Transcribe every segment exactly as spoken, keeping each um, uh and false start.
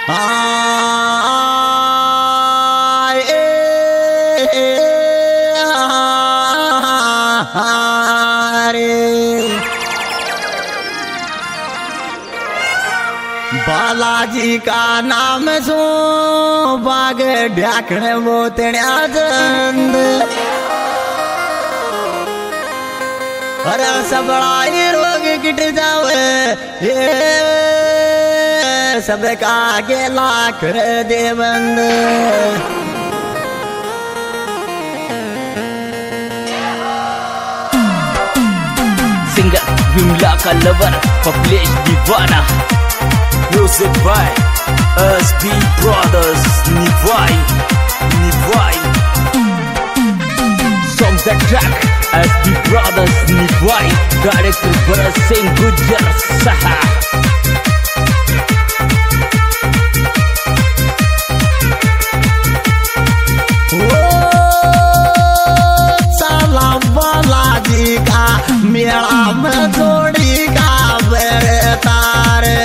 बालाजी का नाम सो बाग ढाकने वो तेण्या जंद अरे सबड़ा रोग गिट जावे ये सब का के लाख दे बंद सिंगर विमला का लवर कमलेश दीवाना Music by S B Brothers Nivai Nivai Song the track S B Brothers Nivai Director Bharat Singh Gujar Saha Balaji का मेला में जोड़ी का बेरे तारे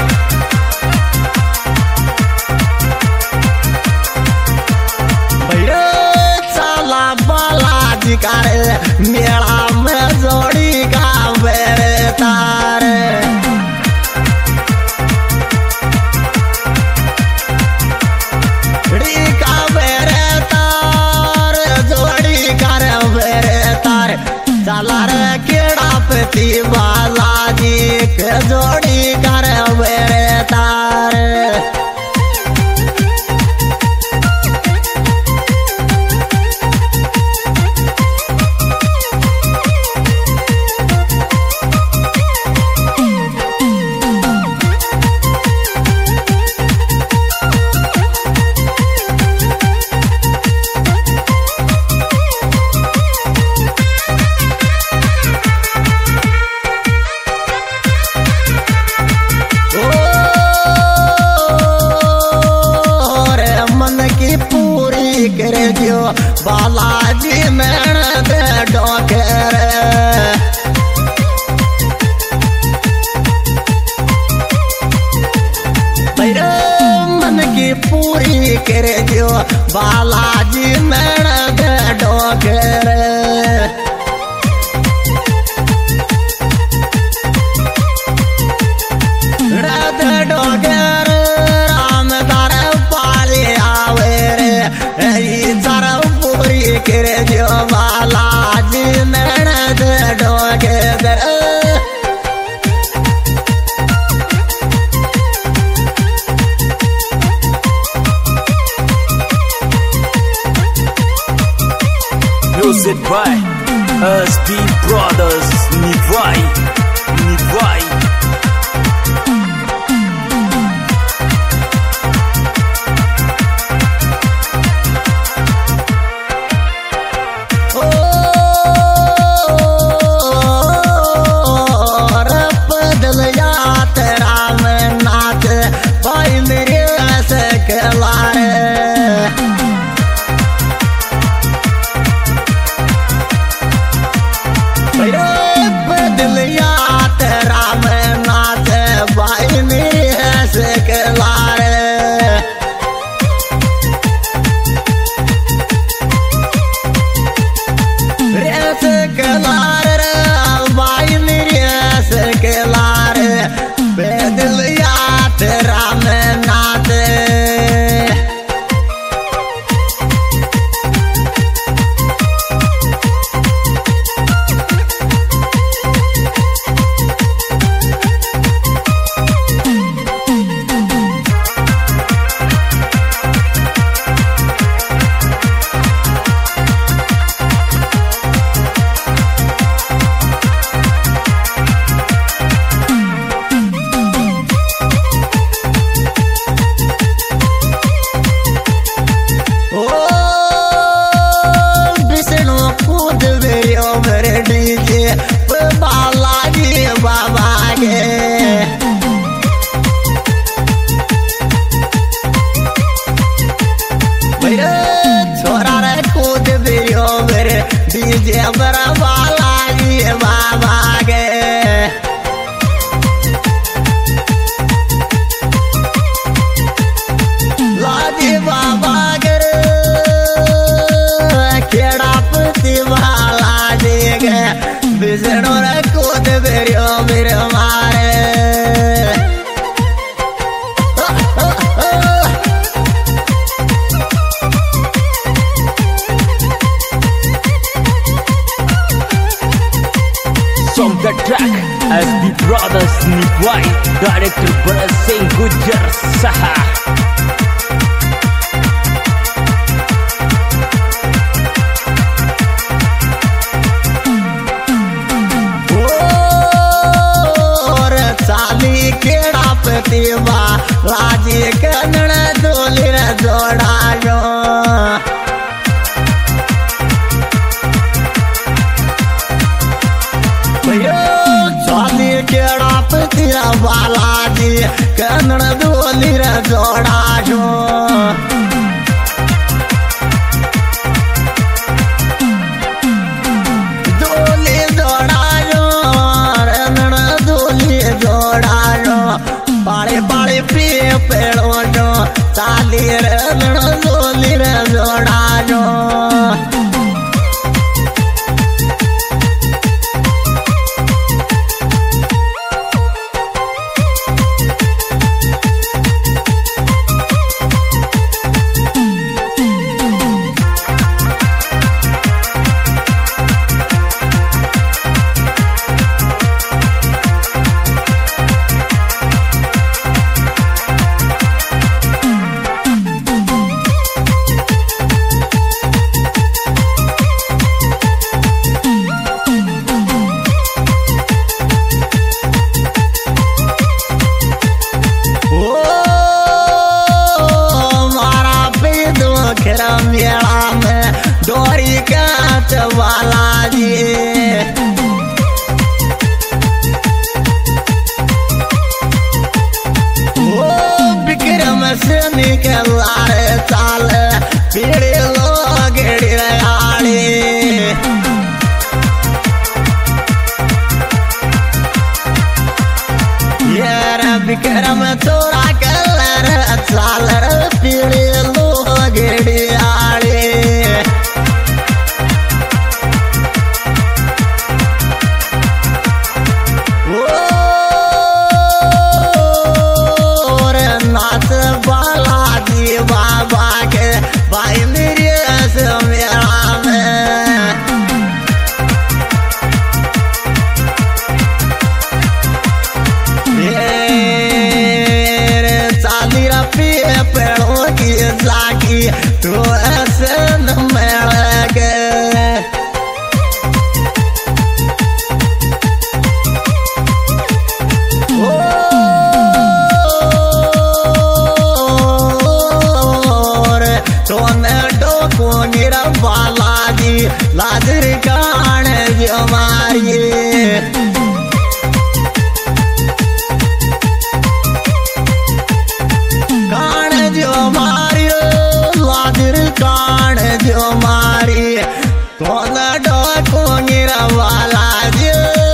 चला बालाजी का मेला में जोड़ी का बेरे तारे का बेरे तार जोड़ी कर बेरे तार चला रे केड़ा पति बालाजी के जोड़ी कर बेरे तार करे जो बालाजी मेहनत डोकर मन की पूरी करे जो बालाजी मेहनत डोकर रद डोकर राम दार पाले आवे करे जो बालाजी मेहनत डोके दर Music by S B Brothers Nivai Nivai बदलिया पिसड़ो रे कूद बेरियो मेरे मारे From the track S B Brothers Nivai, director Bharat Singh Gujjar Saha. चाली केड़ा पतिवा लाजी कन्नड़ डोली रे जोड़ायो चाली केड़ा पतिवा लाजी कन्नड़ डोली रे जोड़ायो डोली जोड़ायो रनड़ डोली जोड़ायो पाड़े पाड़े पिए पेड़ो जो चाली रनड़ डोली रे जोड़ायो मेला में डोरी काट वाला जी ओ विक्रम से निकल रे चाल पीड़े लोग आड़े यार विक्रम चोरा कलर चाल पीड़े लोग आड़े नाथ बालाजी बाबा के भाई मेरे मेला में चाली रपिए पेड़ों की जागी तो ऐसे न मेल के बालाजी लाजर कान जो मारिए कान जो मारियो लाजर कान जो मारी तो डोको गिरा Balaji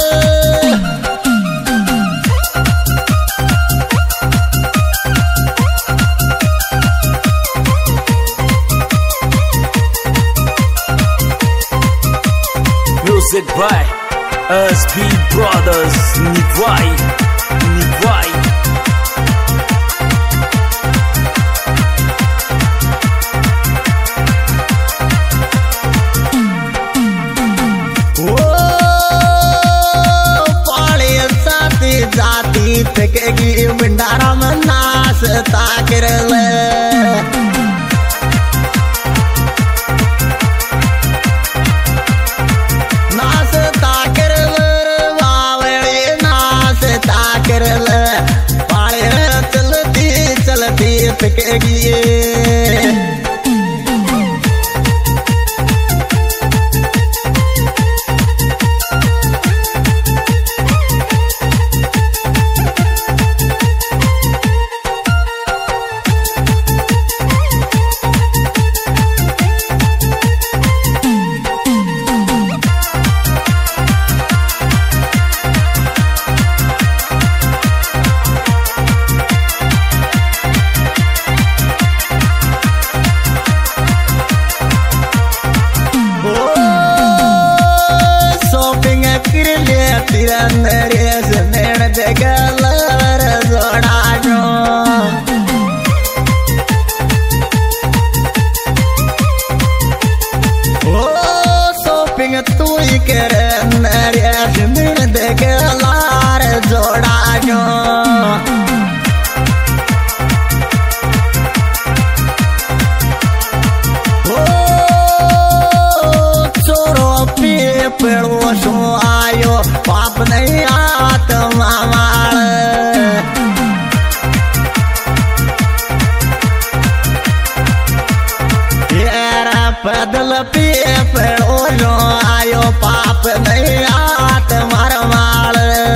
Music by S B Brothers Nivai, Nivai. ओ पाले साथी जाती फेंकेगी भंडारा में नाश ताकर ले चलती चलती फेंकेगी पाप नहीं आत्मा माल येरा पैदल पिए पेड़ो जो आयो पाप नहीं आत्मा माल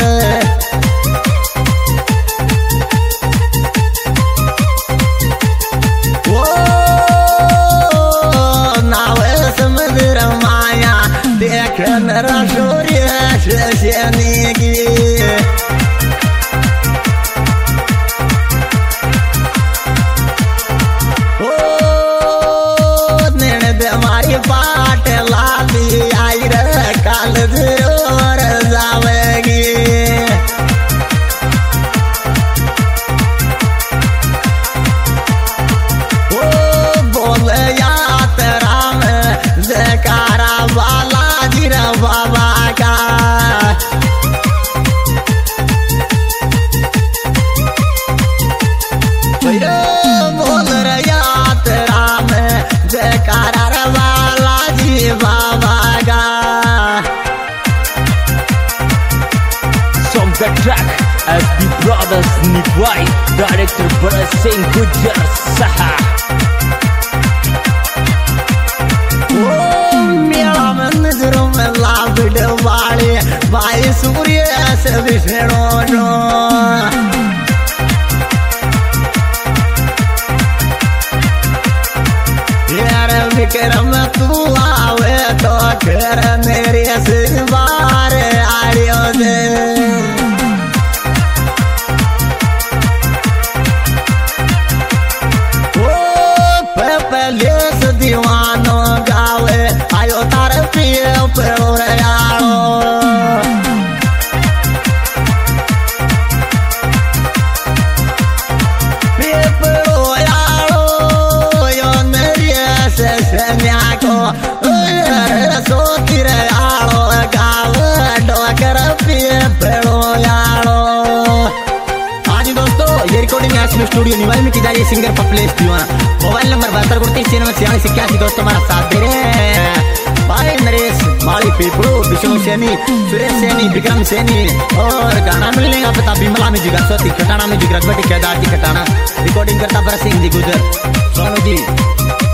मेरा सूर्य शनि की ओ निर्णय बीमारी पाट लादी आई रे काल जरूर जावेगी ओ बोले यात्रा में जयकारा वाला बाबा का बोल रहा तेरा में जयकारा वाला जी बाबा का Song the track S B Brothers Nivai, director Bharat Singh Gujjar Saha. वाले भाई सूर्य से विष्णु यार विक्रम तू आवे तो फिर मेरे सिर बार आर्यो दे ओ पहले से दीवानो गावे आयो तार पिए पेड़ो स्टूडियो निवाई में की जा रही है सिंगर पपलेश दीवाना। मोबाइल नंबर बहत्तर उड़तीस छियानवे छियालीस इक्यासी दोस्तों हमारा साथ दे रहे हैं भाई नरेश माली पीपड़ू विष्णु सैनी सुरेश सैनी विक्रम सैनी और गाना मिलने का पता बिमला में जिगर सोती खटाना में जिगर रघुवटी केदार जी खटाना रिकॉर्डिंग करता भरत सिंह जी गुजर सोनू जी।